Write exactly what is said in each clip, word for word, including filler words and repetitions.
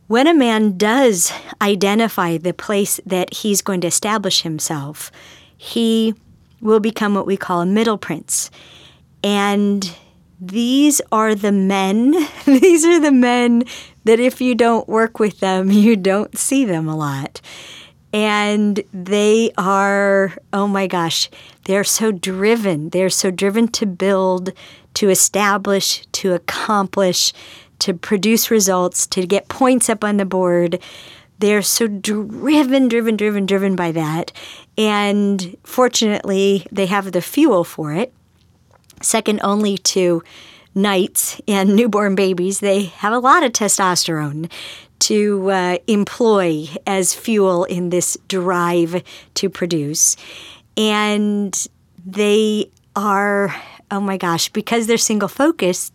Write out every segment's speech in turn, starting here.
When a man does identify the place that he's going to establish himself, he will become what we call a middle prince. And these are the men, these are the men that if you don't work with them, you don't see them a lot. And they are, oh my gosh, they're so driven. They're so driven to build, to establish, to accomplish, to produce results, to get points up on the board. They're so driven, driven, driven, driven by that. And fortunately, they have the fuel for it. Second only to knights and newborn babies, they have a lot of testosterone to uh, employ as fuel in this drive to produce. And they are, oh my gosh, because they're single-focused,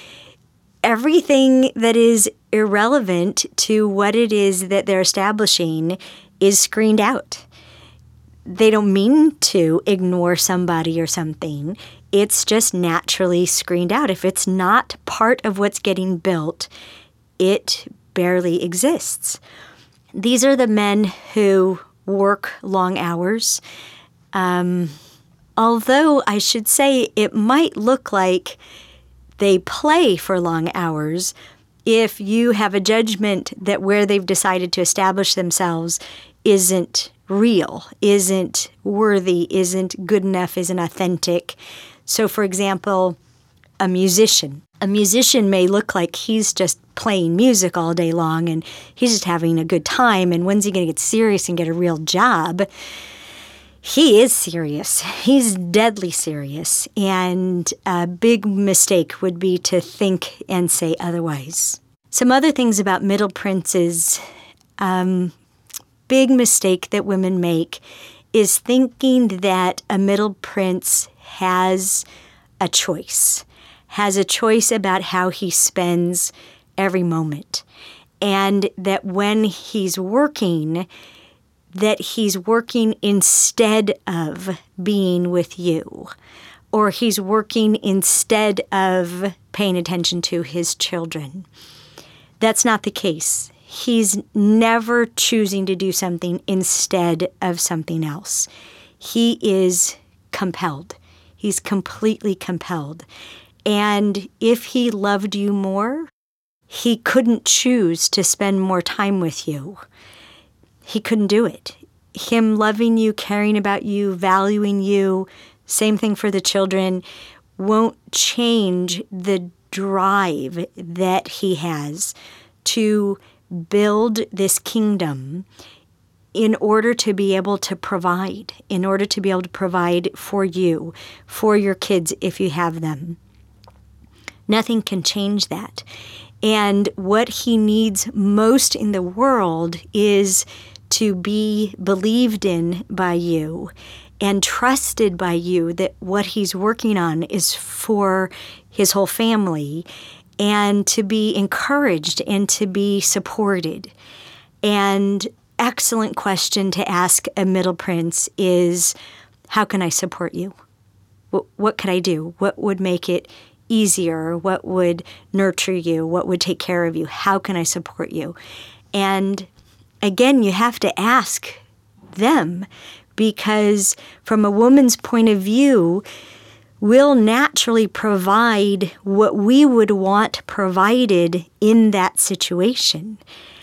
everything that is irrelevant to what it is that they're establishing is screened out. They don't mean to ignore somebody or something. It's just naturally screened out. If it's not part of what's getting built, it barely exists. These are the men who work long hours. Um, although I should say it might look like they play for long hours if you have a judgment that where they've decided to establish themselves isn't real, isn't worthy, isn't good enough, isn't authentic. So, for example, a musician. A musician may look like he's just playing music all day long and he's just having a good time, and when's he going to get serious and get a real job? He is serious. He's deadly serious. And a big mistake would be to think and say otherwise. Some other things about middle princes, um, big mistake that women make is thinking that a middle prince has a choice, has a choice about how he spends every moment. And that when he's working, that he's working instead of being with you, or he's working instead of paying attention to his children. That's not the case. He's never choosing to do something instead of something else. He is compelled. He's completely compelled. And if he loved you more, he couldn't choose to spend more time with you. He couldn't do it. Him loving you, caring about you, valuing you, same thing for the children, won't change the drive that he has to build this kingdom in order to be able to provide, in order to be able to provide for you, for your kids if you have them. Nothing can change that. And what he needs most in the world is to be believed in by you and trusted by you that what he's working on is for his whole family, and to be encouraged and to be supported. And excellent question to ask a middle prince is, how can I support you? What, what could I do? What would make it easier? What would nurture you? What would take care of you? How can I support you? And again, you have to ask them, because from a woman's point of view, we'll naturally provide what we would want provided in that situation.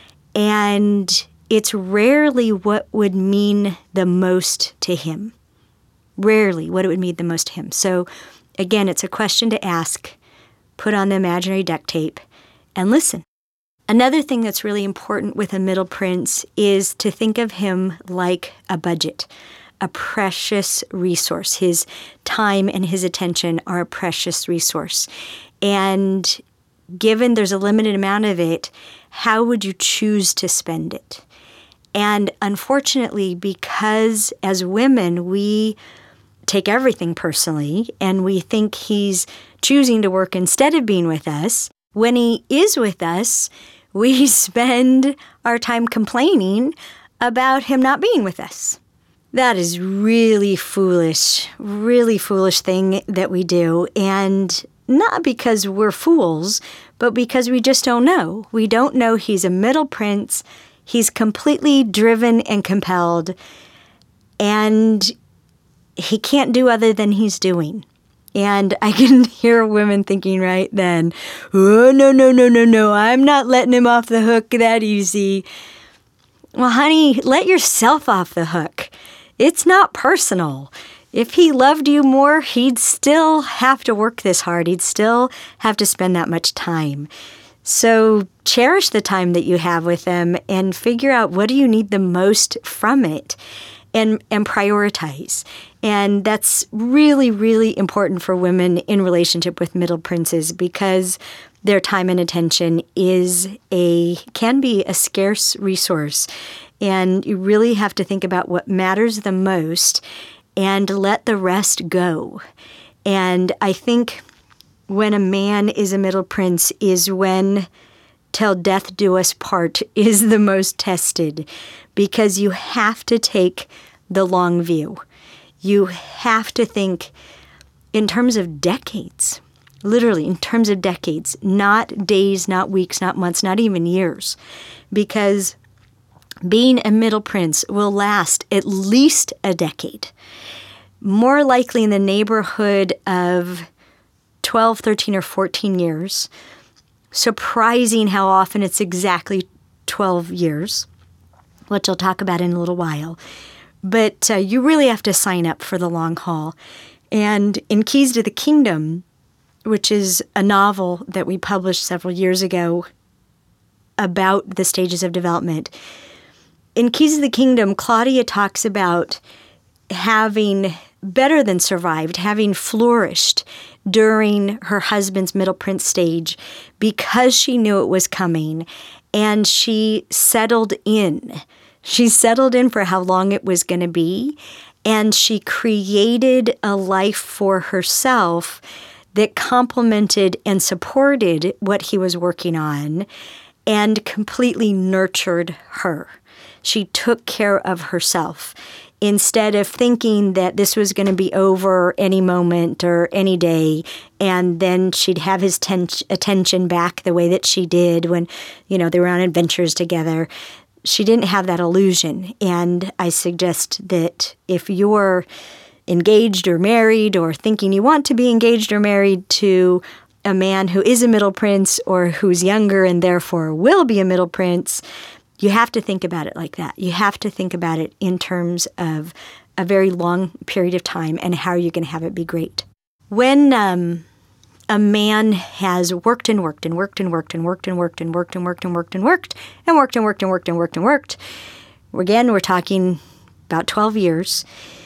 And it's rarely what would mean the most to him. Rarely what it would mean the most to him. So again, it's a question to ask, put on the imaginary duct tape, and listen. Another thing that's really important with a middle prince is to think of him like a budget, a precious resource. His time and his attention are a precious resource. And given there's a limited amount of it, how would you choose to spend it? And unfortunately, because as women, we take everything personally and we think he's choosing to work instead of being with us, when he is with us, we spend our time complaining about him not being with us. That is really foolish, really foolish thing that we do. And not because we're fools, but because we just don't know. We don't know he's a middle prince. He's completely driven and compelled, and he can't do other than he's doing. And I can hear women thinking right then, oh, no, no, no, no, no, I'm not letting him off the hook that easy. Well, honey, let yourself off the hook. It's not personal. If he loved you more, he'd still have to work this hard. He'd still have to spend that much time. So cherish the time that you have with him and figure out what do you need the most from it, and and prioritize. And that's really, really important for women in relationship with middle princes, because their time and attention is a can be a scarce resource. And you really have to think about what matters the most and let the rest go. And I think when a man is a middle prince is when till death do us part is the most tested, because you have to take the long view. You have to think in terms of decades, literally in terms of decades, not days, not weeks, not months, not even years, because being a middle prince will last at least a decade, more likely in the neighborhood of twelve, thirteen, or fourteen years. Surprising how often it's exactly twelve years, which I'll talk about in a little while. But uh, you really have to sign up for the long haul. And in Keys to the Kingdom, which is a novel that we published several years ago about the stages of development, in Keys to the Kingdom, Claudia talks about having better than survived, having flourished during her husband's middle prince stage because she knew it was coming, and she settled in. She settled in for how long it was going to be, and she created a life for herself that complemented and supported what he was working on and completely nurtured her. She took care of herself instead of thinking that this was going to be over any moment or any day, and then she'd have his ten- attention back the way that she did when, you know, they were on adventures together. She didn't have that illusion. And I suggest that if you're engaged or married or thinking you want to be engaged or married to a man who is a middle prince or who's younger and therefore will be a middle prince, you have to think about it like that. You have to think about it in terms of a very long period of time and how you're going to have it be great. When um, a man has worked and worked and worked and worked and worked and worked and worked and worked and worked and worked and worked and worked and worked and worked and worked, again, we're talking about twelve years,